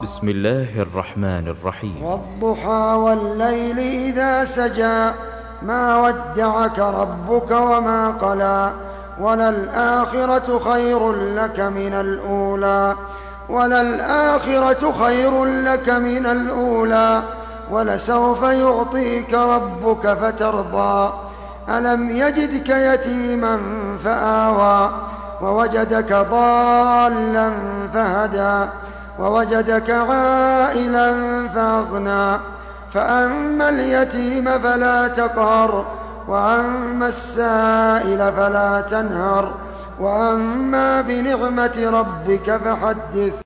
بسم الله الرحمن الرحيم. والضحى والليل إذا سجى ما ودعك ربك وما قلى وللآخرة خير لك من الأولى ولسوف يعطيك ربك فترضى ألم يجدك يتيما فآوى ووجدك ضالا فهدى ووجدك عائلا فأغنى فأما اليتيم فلا تقهر وأما السائل فلا تنهر وأما بنعمة ربك فحدث.